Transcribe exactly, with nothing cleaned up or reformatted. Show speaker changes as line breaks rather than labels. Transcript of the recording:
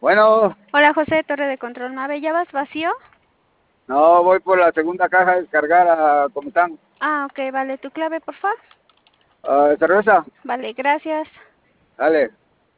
Bueno,
Hola José, Torre de Control Mave, ¿ya vas vacío?
no, voy por la segunda caja a descargar a Comitán.
Ah, ok, vale, tu clave, por favor.
Ah, ¿cerveza?
Vale, gracias.
Dale.